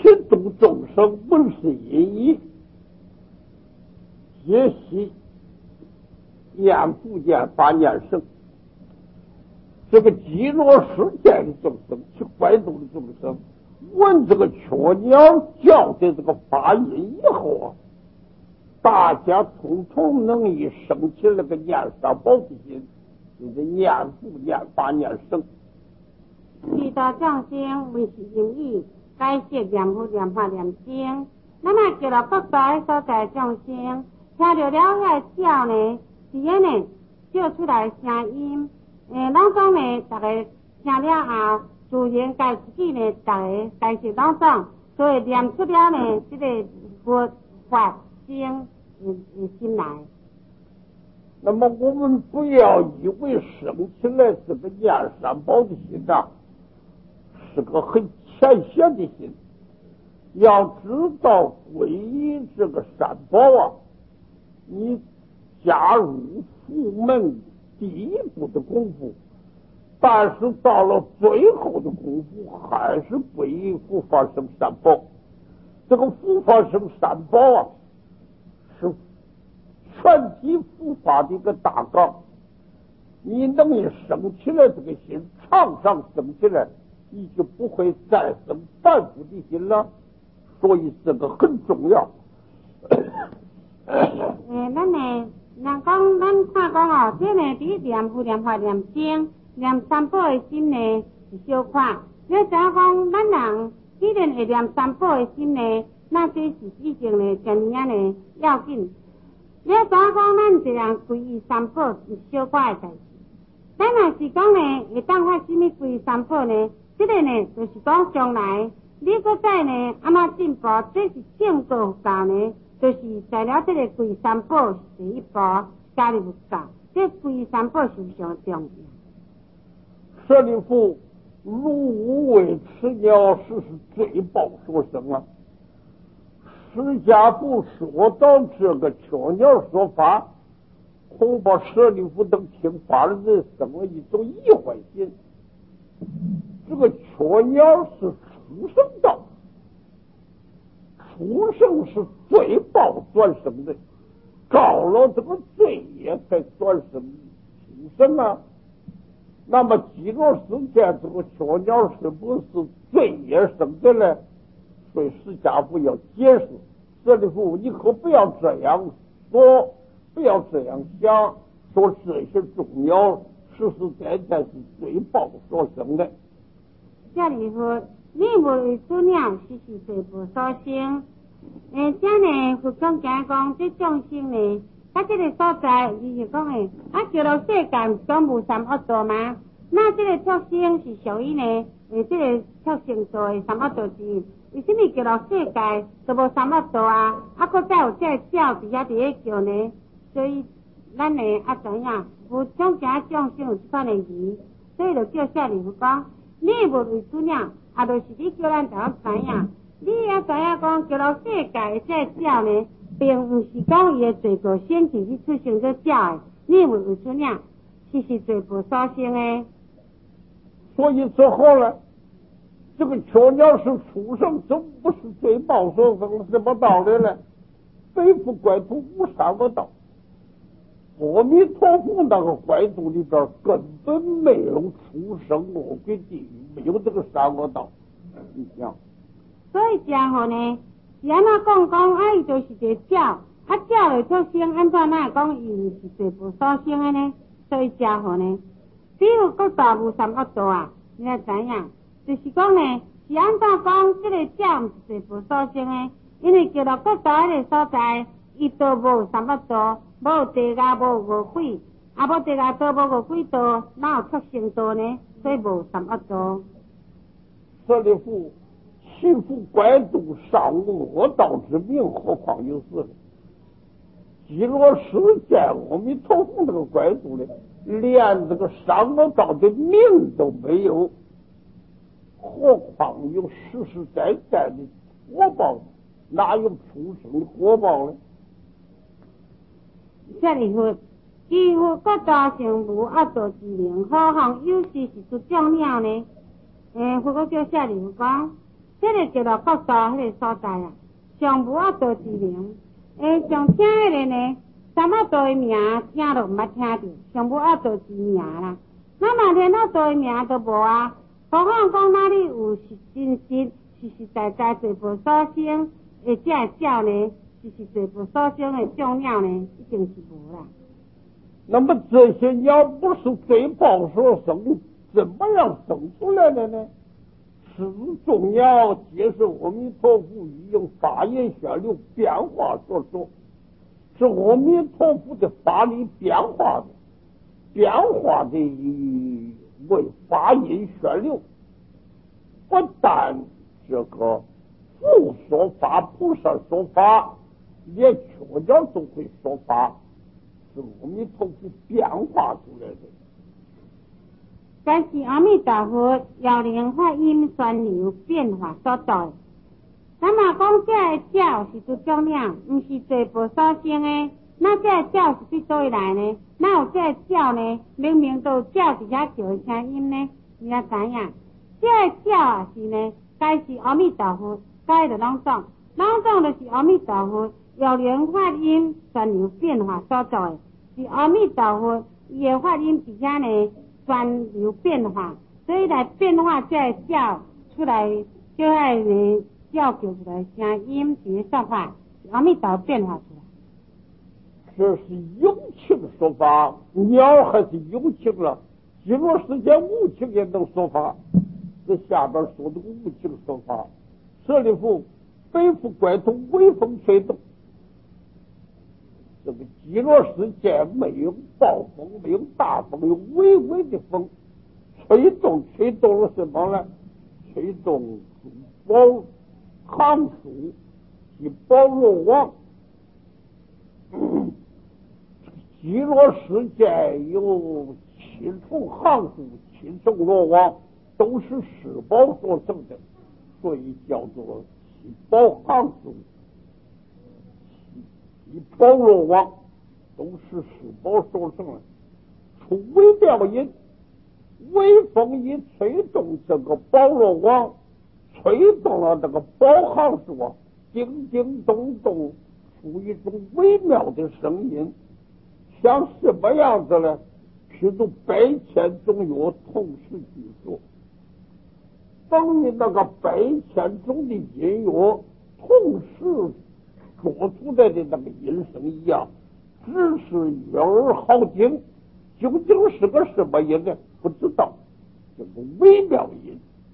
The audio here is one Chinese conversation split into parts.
引动众生，本是因义，皆系念佛念法念僧。这个极乐世界的众生，去怪度的众生，闻这个雀鸟叫的这个法音以后啊，大家统统能以升起那个念三宝的心，就是念佛念法念僧。 遇到众生为是因义，解释念佛念法念僧。咱若叫了各大的所在众生，听到了遐叫呢，是安呢叫出来声音。朗诵呢，大家听了后，自然该自己呢，大家开始朗诵，所以念出了呢，这个佛法经心来。 那么我们不要以为升起来这个念三宝的心啊，是个很浅显的心。要知道皈依这个三宝啊，你加入佛门第一步的功夫，但是到了最后的功夫还是皈依佛法僧三宝。这个佛法僧三宝啊，是全体佛法的一个大纲。你能一升起来这个心，常常升起来，你就不会再生凡夫的心了。所以这个很重要。 咱呢，人讲咱看讲哦，这呢，第一念佛念法念僧念三宝的心呢是小看。你知影讲，咱人既然会念三宝的心呢，那这是已经呢真正呢要紧。你知影讲，咱一人皈依三宝是小可的代志。咱若是讲呢，会当发什么皈依三宝呢？这个呢，就是讲将来你搁再呢安怎进步，这是正道教呢。就是在了这个皈三宝第一步加入教，这皈三宝是上重要。 舍利弗，如无为持鸟，实是罪报所生啊！释迦佛说到这个雀鸟说法，恐怕舍利弗等听法的人生了一种疑惑心。这个雀鸟是畜生道，畜生是罪报转生的，造了这个罪业才转生畜生啊。那么极乐世界这个雀鸟是不是罪业生的呢？所以释迦佛要解释，舍利弗，你可不要这样说，不要这样想，说这些众鸟实实在在是罪报所生的。 舍利弗，你为此鸟实是罪报所生。这呢，佛讲讲这众生呢，在这个所在，就是讲呢，叫了世间讲无三恶道吗？那这个畜生是属于呢，这个畜生做的三恶道之一。为什么叫了世界都无三恶道啊？搁再有这个鸟伫遐伫咧叫呢？所以咱呢知影，有种种众生有这款的疑，所以就叫舍利弗讲，你无为此鸟，就是你叫咱大家知影。你也知影讲，叫了世界这鸟呢，并不是讲伊的罪过先去出生这鸟的，你为此鸟，是罪报所生的。 所以之后呢，这个雀鸟是畜生，这不是罪报所生，什么道理呢？非复怪土无三恶道。阿弥陀佛那个怪土里边根本没有畜生恶鬼地狱，没有这个三恶道。你想， 所以这样呢，是安怎讲，伊就是一个鸟，鸟的出生，安怎那讲伊是罪报所生的呢？所以这样呢，比如各大无三恶道啊，你也知影，就是讲呢，是安怎讲这个鸟是罪报所生的？因为叫到各大迄个所在，伊都无三恶道，无地狱，无恶鬼，无地狱道，无恶鬼道，哪有畜生道呢？所以无三恶道。 舍利弗，其复怪度尚无恶道之名，何况有死？极乐世界阿弥陀佛这个怪度呢，连这个三恶道的名都没有，何况有实实在在的果报？哪有畜生的果报呢？ 舍利弗，几乎各大成无恶道之名，何况有时是出众鸟呢？佛哥叫舍利弗讲， 这个叫做国道迄个所在啊，上无啊道之名，上听迄个呢，三啊道的名听都毋捌听着，上无啊道之名啦。那么连啊道的名都无啊，何况讲哪里有是真实实在在罪报所生，或者鸟呢，是罪报所生的种鸟呢，一定是无啦。 那么这些鸟不是罪报所生，怎么样生出来的呢？始终要接受阿弥陀佛运用法眼旋流变化所说，是阿弥陀佛的法力变化的为法眼旋流，不但这个佛说法、菩萨说法，连佛教都会说法，是阿弥陀佛变化出来的。 但是阿弥陀佛要令法音旋流变化所在。那么讲这个鸟是做种鸟，不是罪报所生的，那这个鸟是对倒来呢？那有这个鸟呢？明明都有鸟伫遐叫的声音呢，你也知影？这个鸟啊是呢，该是阿弥陀佛，该就朗诵就是阿弥陀佛要令法音旋流变化所在的，是阿弥陀佛伊的法音伫遐呢。旋流变化，所以来变化这个叫出来，叫迄个叫出来声音，是说法，阿弥陀变化出来。 这是有情说法，鸟还是有情了？极乐世界无情也能说法，这下边说的无情说法。舍利弗，北府怪通，微风吹动。这个极乐世界没有暴风，没有大风，有微微的风，吹动了什么呢？吹动宝行树及宝罗网。极乐世界有7重行树，7重罗网，都是十宝所成的，所以叫做七宝行树。宝罗网都是十宝所成的，出微妙音，微风一吹动这个宝罗网，吹动了这个宝行树啊，叮叮咚咚，出一种微妙的声音，像什么样子呢？譬如100,000种药同时具足，等于那个100,000种的音乐同时说出来的那个音声一样，只是悦耳好听，究竟是个什么音呢？不知道，这个微妙音。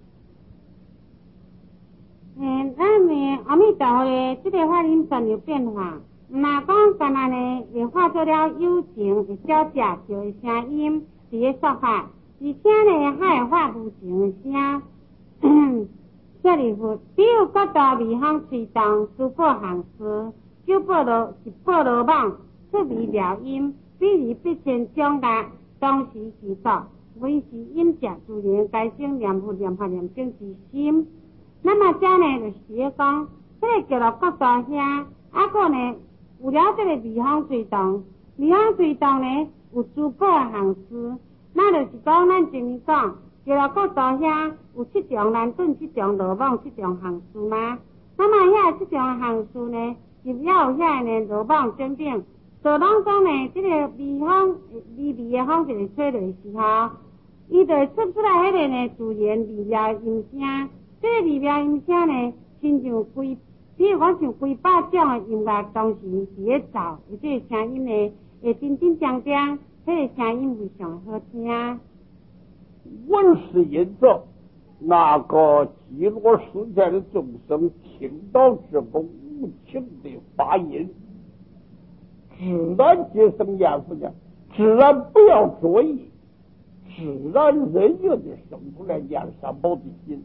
咱呢阿弥陀佛的这个法音旋流变化，那讲干嘛呢？也化作了有情的小只叫的声音，伫咧说法，而且呢还会发无情的声。舍利弗，只有各大微风吹动，诸宝行识，九宝罗是宝罗网，出微妙音，比如必千种乐，当时是作，唯是音者自然该生念佛念法念经之心。那么这呢就是咧讲，这个叫做各大声，啊个呢有了这个微风吹动，微风吹动呢有诸宝行识，那就是讲咱前面讲。叫了各大遐有7种难顿、7种罗网、7种行识吗？那么遐7种行识呢，是要有遐呢罗网等等。所当中呢，这个微风、微的风就是吹落的时候，伊就出来迄个呢自然微妙音声。这个微妙音声呢，亲像比如讲像几百种的音乐同时伫咧奏，而这个声音呢会真真正正，这个声音非常好听。 闻是因着那个极乐世界的众生听到这个无情的法音，自然结生厌恶呢，自然不要着意，自然人愿的生出来念三宝的心。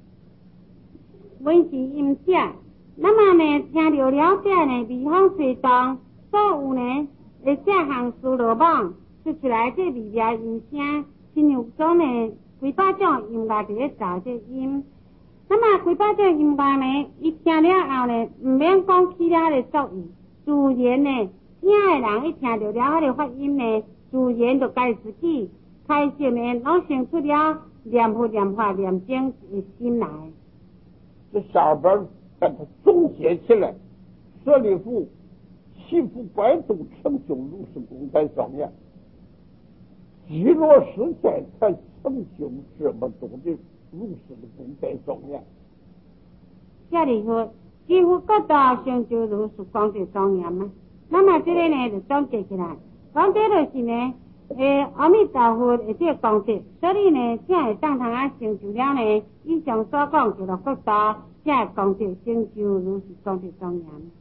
闻是音者，那么呢听到了解呢微风吹动，所有呢会这行识罗网出来这微妙音声。亲像讲呢，几百种音乐伫咧造这音，那么几百种音乐呢，伊听了后呢，唔免讲起了迄个作意，自然呢，听的人一听到了迄个发音呢，自然就该自己开心呢，拢生出了念佛念法念经的心来。 这下边把它总结起来，舍利弗祈福百度成就如是功德庄严，极乐世界才成就这么多的如是的功德庄严。 舍利弗，几乎各大成就如是功德庄严嘛。那么这个呢就总结起来，讲这就是呢，阿弥陀佛的这个功德，所以呢，才会当堂啊成就了呢。以上所讲叫做各大这功德成就如是功德庄严。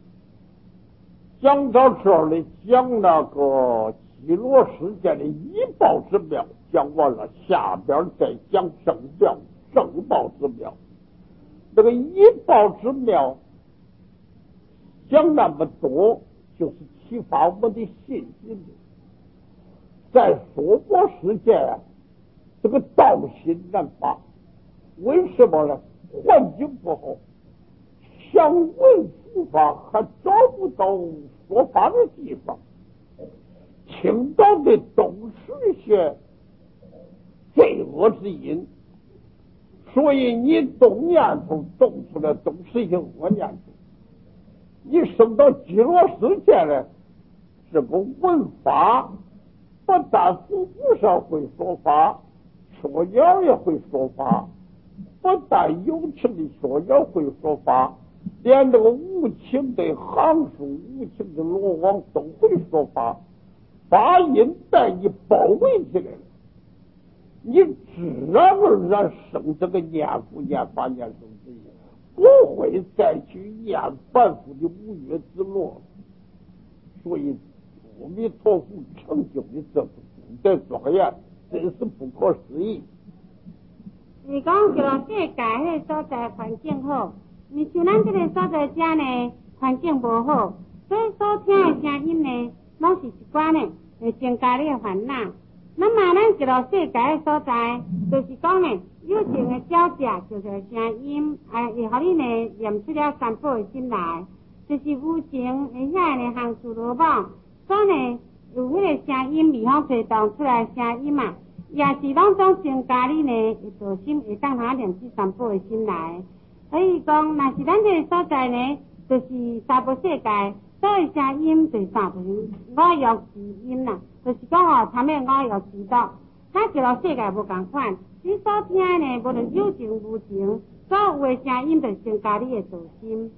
讲到这儿呢，讲那个极乐世界的一报之妙讲完了，下边再讲正妙正报之妙。这个一报之妙讲那么多，就是启发我们的信心。在娑婆世界啊，这个道心难发，为什么呢？环境不好，想闻佛法还找不到说法的地方，听到的都是一些罪恶之音，所以你动念头动出来都是一些恶念头。你升到极乐世界呢，这个闻法不但佛菩萨会说法，说鸟也会说法，不但有情的说鸟会说法，连这个无情的行树、无情的罗网都会说法，法音带你包围起来了，你自然而然生这个念佛、念法、念僧之意，不会再去念凡夫的五岳之乐。所以阿弥陀佛成就的这个功德庄严，真是不可思议。 你讲就世界迄个所在环境好，你像咱这个所在遮呢，环境无好，所以所听的声音呢，拢是一寡呢会增加你的烦恼。那么咱这个世界的所在，就是讲呢，有情的交价就是声音，会互你呢念出了三宝的心来，就是无情的遐呢行树罗网，所以呢有迄个声音微风吹动出来的声音嘛。也是拢总增加你呢，道心会当下念这三宝的心来。所以讲，若是咱这个所在呢，就是三宝世界，所有声音就是啥？就是五欲之音啦。就是讲哦，参咩五欲之道，咱这个世界无共款。你所听呢，无论有情无情，所有的声音就增加你的道心。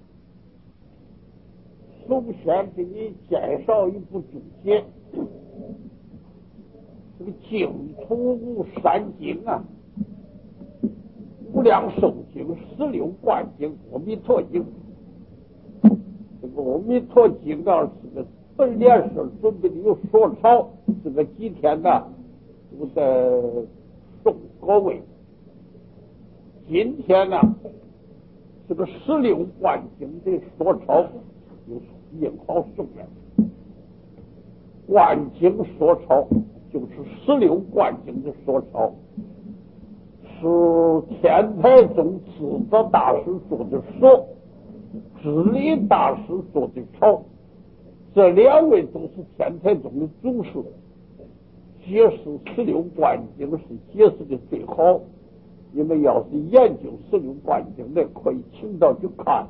首先给你介绍一部注解。这个净土无三经啊，无量寿经、16观经、阿弥陀经。这个阿弥陀经啊，是个本联是准备的有说抄，这个几天呢都在送各位。今天呢，这个16观经的说抄就印好送来，观经说抄。就是16观经的说抄，是天台宗智德大师做的说，智理大师做的抄，这两位都是天台宗的祖师，解释16观经是解释的最好。你们要是研究16观经的，可以请到去看。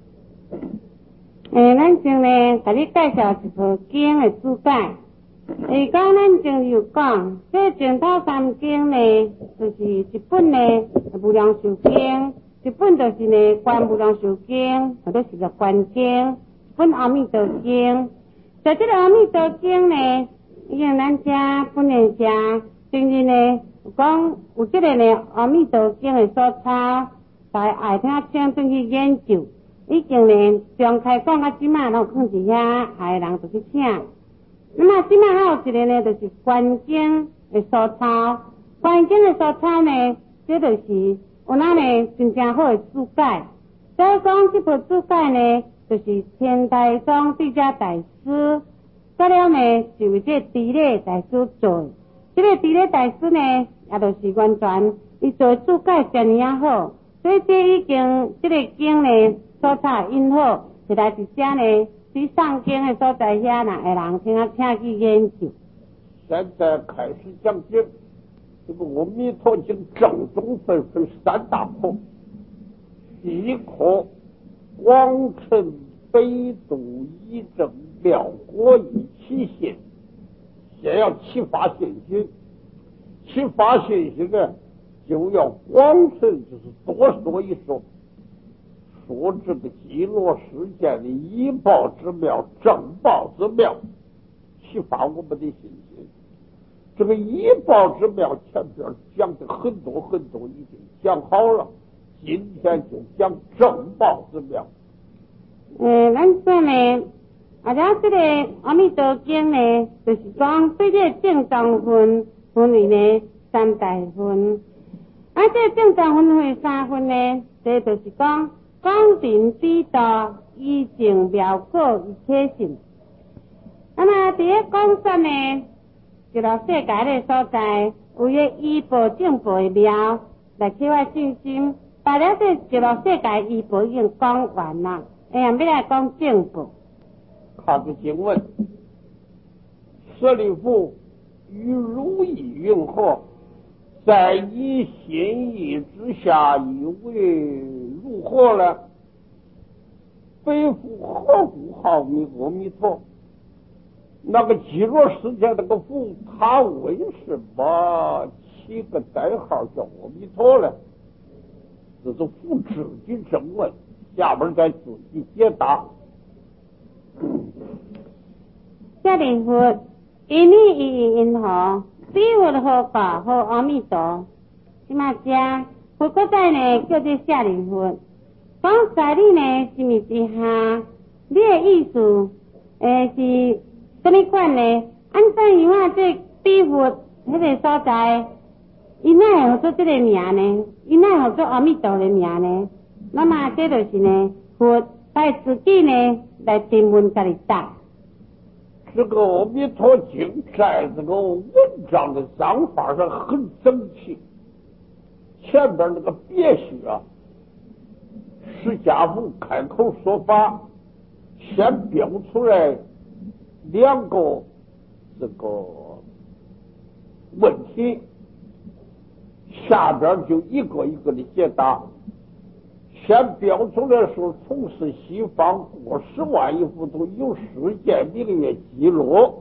咱先呢，给你介绍一部经的注解。讲咱前有讲，这净土三经呢，就是一本呢无量寿经，一本就是呢观无量寿经，或者是个观经，一本阿弥陀经。在这个阿弥陀经呢，因咱家本人家，今日呢讲有这个呢阿弥陀经的所抄，在爱听请转去研究，已经呢从开讲到即马，拢放伫遐，爱人就去请。那么即摆还有一个呢，就是观经的所抄。观经的所抄呢，这就是有咱呢真正好的注解。所以讲这部注解呢，就是天台宗对家大师，再了呢就为这地理大师做。这个地理大师呢，也就是完全伊做注解真尼啊好，所以这已经这个经呢所抄因好，就来一遮呢。去上经的所在遐呐，的人请去研究。 现在开始讲解这个阿弥陀经正宗分3大部， 即可光陈北渡一正妙国以起信，先要启发信心。启发信心呢，就要光陈，就是多说一说，说这个基罗事件的以报之妙、正报之妙，启发我们的信心。这个以报之妙前边讲的很多很多，已经讲好了，今天就讲正报之妙。 咱说呢，这个阿弥陀经呢，就是讲对这正当分为呢三大分。这正当分为三分呢，这就是讲人之道，以正妙果以起信。那么第一讲说呢，就到世界的所在，有个医报正报的妙来启发信心。大了这就到世界医报已经讲完了，要来讲正报。 看着经文，舍利弗与如意云何？在你心意之下，以为如何呢？背负何故号名阿弥陀？那个基罗世界那个父，他为什么起个代号叫阿弥陀呢？这是父自己正问，下边再自己解答。 舍利弗，因你意因何？比佛何法和阿弥陀？即嘛只佛国在呢叫做舍利弗。讲在你呢是咪之下？你的意思是什么款呢？按怎样这比佛迄个所在，伊哪会做这个名呢？伊哪会做阿弥陀的名呢？那么这就是呢，佛在自己呢来询问家己答。 这个阿弥陀经在这个文章的章法上很整齐，前边那个别序释迦佛开口说法，先标出来两个这个问题，下边就一个一个的解答。先标出来说，从事西方过10万亿幅土，有世界名曰基罗，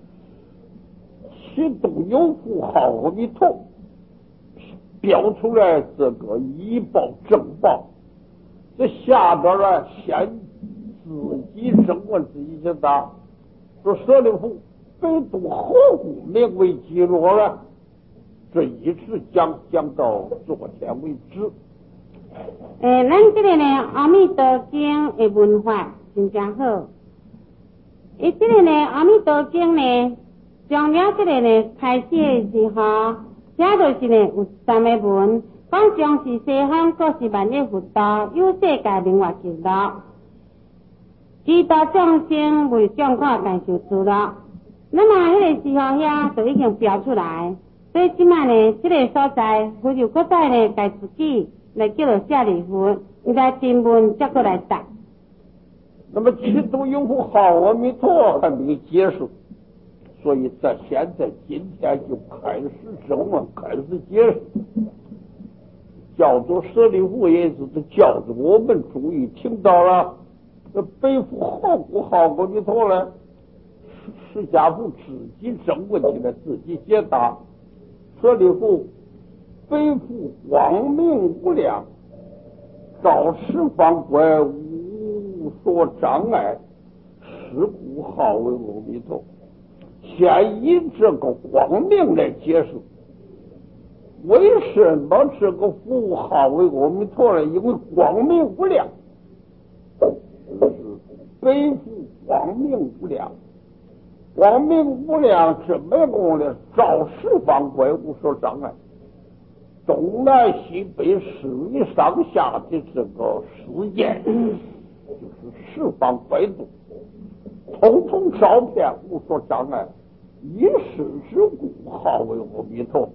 其中有福号阿弥陀，标出来这个以报正报。这下边呢，先自己正问自己解答，说舍利弗，北渡何故名为基罗呢？这一直讲到昨天为止。 咱这个呢，阿弥陀经的文法真正好。这个呢，阿弥陀经呢，讲了这个呢，开始的时候，写就是呢有3个文，讲将是西方各是万亿佛道，有世界名曰极乐，其他众生为众看感受出了。那么迄个时候遐就已经标出来，所以即摆呢，这个所在，佛就搁再呢，该自己来叫做舍利弗，应该询问再过来答。 那么其中有福号阿弥陀还没结束，所以在现在今天就开始正问，开始解释，叫做舍利弗，也就是叫做我们终于听到了。这背负何故号阿弥陀呢？释迦佛自己正问起来，自己解答。舍利弗，背负光明无量，照十方观，无所障碍，是故号为阿弥陀。先以这个光明来解释，为什么这个符号为阿弥陀呢？因为光明无量，就是背负光明无量。光明无量这么个呢？照十方观，无所障碍，东南西北四维上下的这个世界，就是十方观度，通通照遍，无所障碍，一时之故号为阿弥陀。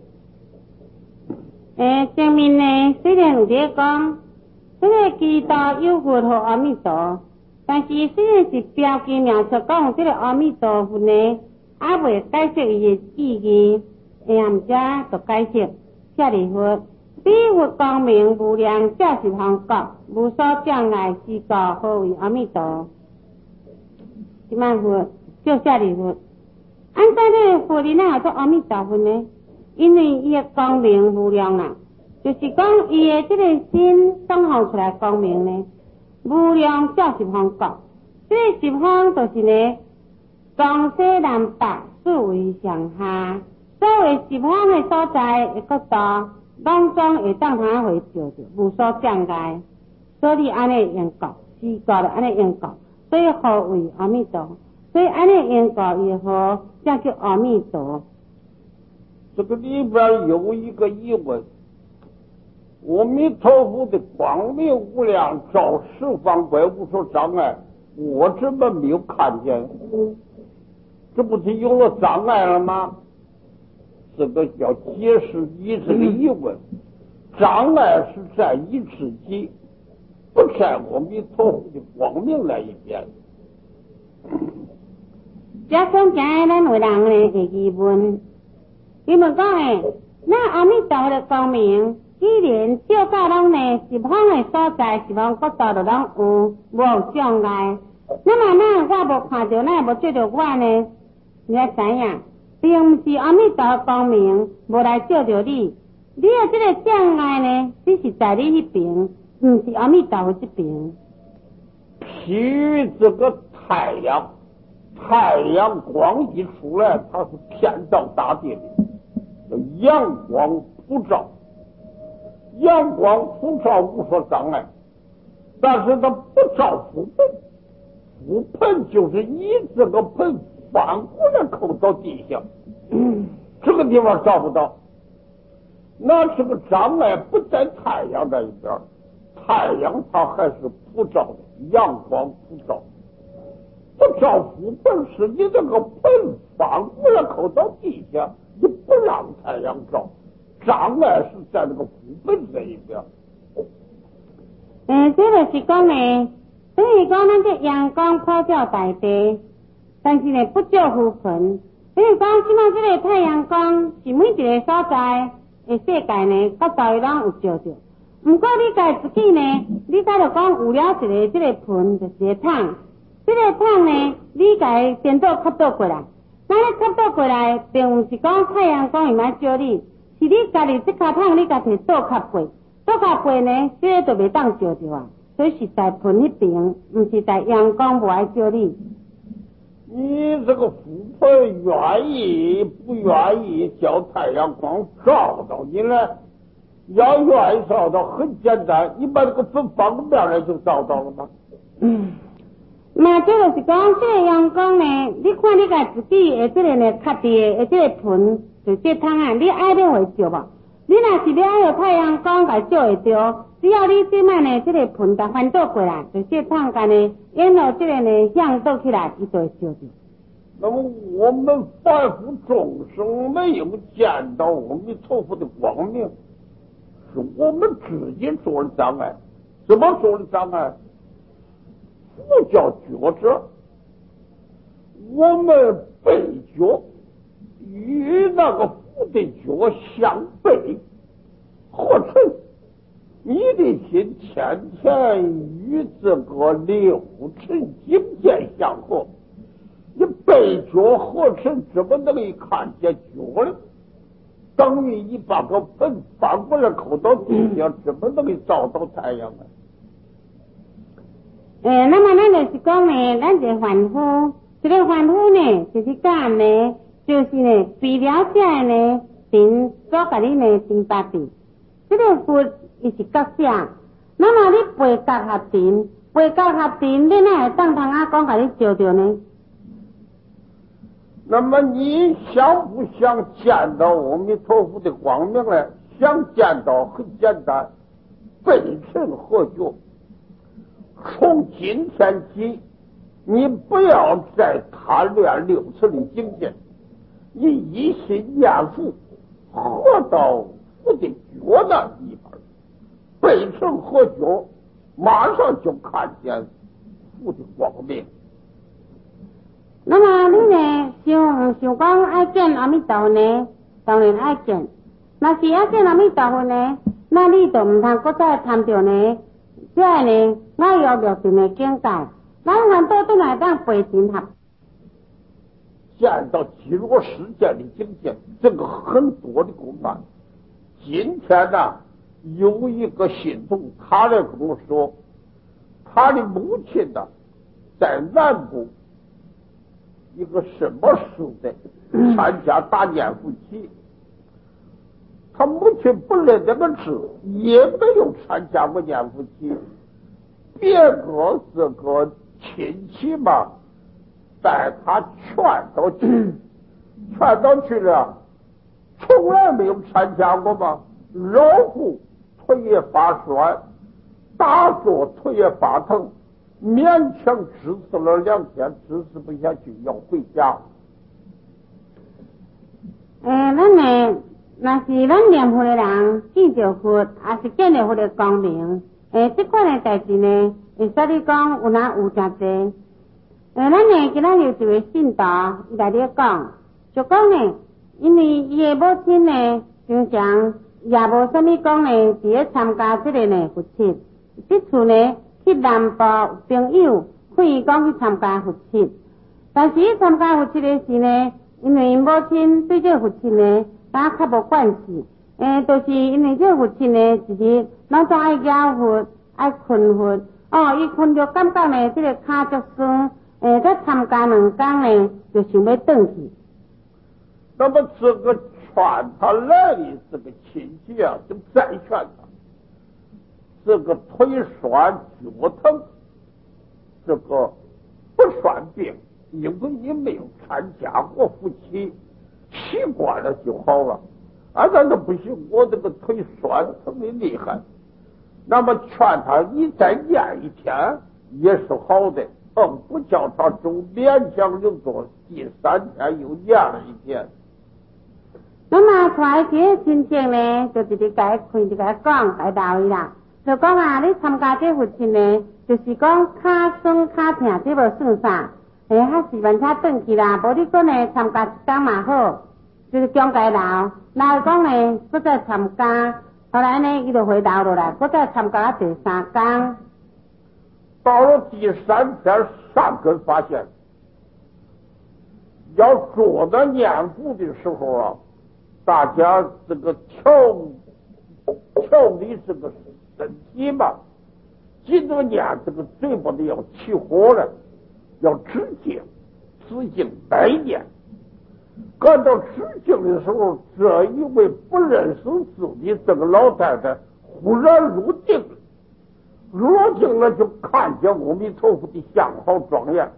前面呢虽然有在讲这个基督有佛和阿弥陀，但是虽然是标记描述讲这个阿弥陀佛呢，还未解释伊的意义，毋知就解释舍利弗。这彼佛光明无量，正是方觉，无所障碍，是故何为阿弥陀？即摆佛叫舍利弗，按照这个佛哩哪做阿弥陀佛呢？因为伊的光明无量啦，就是讲伊的这个心放放出来光明呢，无量正是方觉。这个十方就是呢，东西南北四维上下，所有十方的所在的国度，拢总会当他会照着，无所障碍。所以安尼用觉，是觉了安尼用觉，所以何为阿弥陀？所以安尼用觉以后，才叫阿弥陀。 这个里边有一个疑问：阿弥陀佛的光明无量，照十方百无所障碍，我怎么没有看见？这不是有了障碍了吗？这个要解释你这个疑问。障碍是在你自己，不在阿弥陀佛的光明那一边。 这讲起来，咱有人呢会疑问，伊问讲诶，那阿弥陀佛的光明，既然照到拢呢十方的所在，十方国度都拢有无障碍，那么我无看到，无照着我呢？你要知影，并不是阿弥陀的光明无来照着你，你的这个障碍呢，只是在你那边，不是阿弥陀佛这边。 譬如这个太阳光一出来，它是偏照大地的，阳光普照，阳光普照无所障碍，但是它不照覆盆，覆盆就是你这个盆翻过来扣到地下，这个地方照不到，那是个障碍不在太阳那一边，太阳它还是普照的，阳光普照。不照覆盆是你这个盆翻过来扣到地下，你不让太阳照，障碍是在那个覆盆这一边。 这就是讲呢，等于讲咱这阳光普照大地，但是呢不照覆盆。等于讲即摆这个太阳光是每一个所在的世界呢，各地拢有照着。不过你家自己呢，你家就讲有了一个这个盆，就是一个桶。这个桶呢，你家颠倒吸倒过来，那你吸倒过来，并不是讲太阳光伊来照你，是你家己这颗桶你家己倒吸过，倒吸过呢，这个就袂当照着啊。所以是在盆那边，不是在阳光无爱照你。 你这个覆盆愿意不愿意叫太阳光照到你呢？要愿意照到，很简单，你把这个盆翻个面来就照到了吗？ 那这就是讲，这个阳光呢，你看你家自己的这个呢，卡地的这个盆，就这桶啊，你爱要会照吧？你若是要有太阳光来照会着，只要你这摆呢，这个盆甲翻倒过来，就这桶甲呢，沿路这个呢向倒起来，伊就会照着。 那么我们凡夫众生没有见到阿弥陀佛的光明，是我们自己做的障碍。怎么做的障碍？佛叫觉者，我们背觉与那个佛的觉相背，合成你的心天天与这个六尘境界相合，你背觉合成怎么能够看见觉呢？等于你把个盆翻过来扣到地下，怎么能够照到太阳呢？ 那么咱就是讲呢，咱这凡夫，这个凡夫呢，就是讲呢，就是呢，为了这呢，定所甲你呢定八地，这个佛伊是觉者，那么你背觉合定，背觉合定，你哪会当通啊讲甲你照着呢？ 那么你想不想见到阿弥陀佛的光明呢？想见到很简单，背尘合觉。从今天起，你不要再贪恋六尘的境界，你一心念佛，合到佛的觉那地方，背尘合觉，马上就看见佛的光明。 那么你呢，想讲爱见阿弥陀佛呢，当然爱见。那是要见阿弥陀佛呢， 那你就唔通搁再贪着呢？这样呢，我要六定的境界，咱还都来当背经合。 见到极乐世界的境界，这个很多的公案。今天呢，有一个信徒，他来跟我说，他的母亲呢，在南部一个什么时代参加大年夫妻，他母亲不认这个字，也没有参加过年夫妻，别个这个亲戚嘛，带他劝到去了，从来没有参加过嘛，肉腹腿也发酸，打坐腿也发疼，勉强支持了2天，支持不下去要回家。 咱呢，那是咱念佛的人见着佛，也是见着佛的光明。这款的代志呢，会使你讲有哪有真济。咱呢，今仔有一位信徒，伊来咧讲，就讲呢，因为伊的母亲呢，平常也无啥物讲呢，伫咧参加这个呢佛七。这次呢，去南部朋友可以讲去参加佛七，但是伊参加佛七的时呢，因为因母亲对这佛七呢，他较无惯势。就是因为这佛七呢，一日拢总爱咬佛，爱困佛。伊困着感觉呢，这个骹足酸。再参加2天呢，就想要转去。 那么这个劝他来的这个亲戚啊，就再劝他，这个腿酸脚疼，这个不算病，因为你没有参加过夫妻，习惯了就好了。那不行，我这个腿酸疼的厉害。那么劝他，你再念1天也是好的。不叫他就勉强就做，第3天又念了1天。 那么出来这个亲戚呢，就直接该开就该讲该道伊啦。就讲啊，你参加这佛七呢，就是讲骹酸骹疼，这无算啥。还是万车转去啦，无你讲呢参加1天嘛好，就是讲该留。那讲呢，搁再参加，后来呢，伊就回头落来，搁再参加第3天。 到了第3天，善根发现，要坐在念佛的时候啊，大家这个调理这个身体嘛，记得念这个嘴巴的要起火了，要止静白念。赶到止静的时候，这一位不认识字的这个老太太忽然入定了。入境了，就看见阿弥陀佛的像好庄严。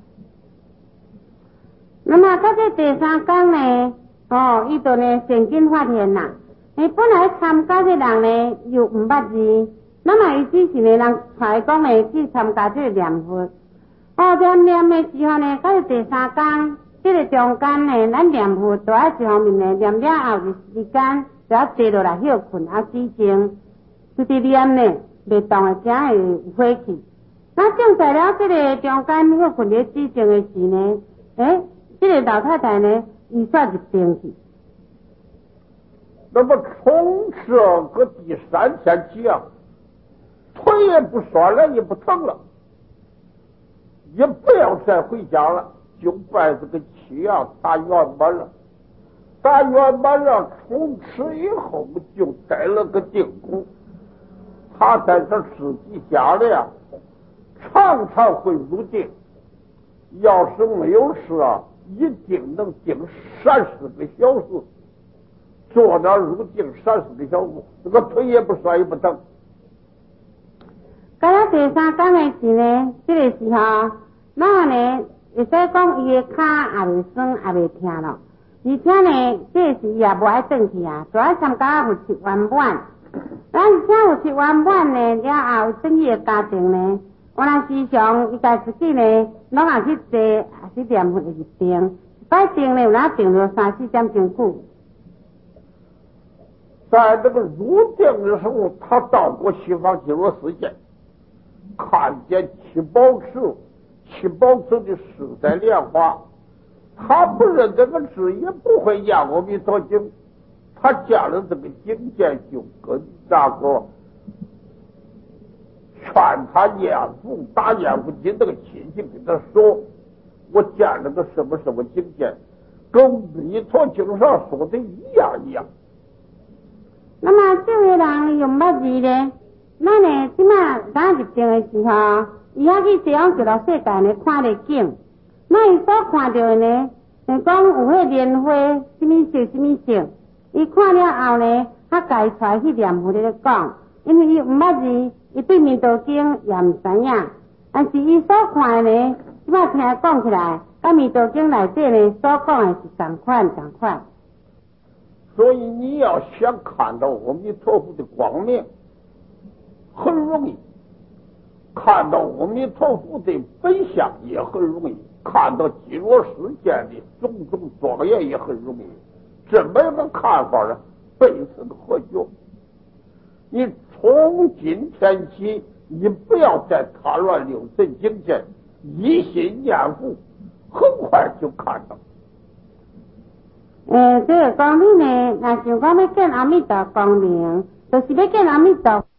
那么到这第3天呢，伊就呢现今发现啦。本来参加的人呢又唔捌字，那么伊只是呢人才讲呢去参加这个念佛。念的时候呢，到第3天，这个中间呢，咱念佛都要一方面呢念了后的时间，就要坐落来休困啊止静，就伫念呢。袂动的声会火气。那正在了这个中间休困咧止静的时呢，这个老太太呢，伊煞入定去。 那么从这个第3天起啊，腿也不酸了，也不疼了，也不要再回家了，就拜这个期啊打圆满了。打圆满了，从此以后就带了个定功。他在这自己家里啊，常常会入定。要是没有事啊，一定能定3-4个小时，坐那入定3-4个小时，这个腿也不酸也不疼。 到了第3天的时呢，这个时候，那呢会使讲伊的骹也袂酸也袂疼了，而且呢，这时也无爱转去啊，就爱参加佛七圆满。而且佛七圆满呢了后，等伊的家庭呢，原来时常伊家自己呢，拢也去坐，也去念佛入定。摆定呢，有哪定了3-4点钟久。 在这个入定的时候，他到过西方极乐世界，看见七宝池的世代莲花，他不认这个字，也不会念阿弥陀经，他见了这个境界，就跟大哥劝他严父打严父亲这个亲戚跟他说，我见了个什么境界，跟弥陀经上说的一样。 那么这位人用捌字呢？咱呢即马咱入定的时候，伊还去西方极乐世界呢看得景，那伊所看到的呢，讲有迄莲花什么色，伊看了后呢，他家出来去念佛咧讲，因为伊唔捌字，伊对弥陀经也唔知影，但是伊所看的呢，即马听讲起来，甲弥陀经内底呢所讲的是同款。 所以你要想看到阿弥陀佛的光明，很容易；看到阿弥陀佛的本相也很容易；看到极乐世界的种种庄严也很容易。这么一个看法呢，背是个何久？你从今天起，你不要再贪乱六尘境界，一心念佛，很快就看到。 这个讲你呢，若想讲要见阿弥陀光明，就是要见阿弥陀。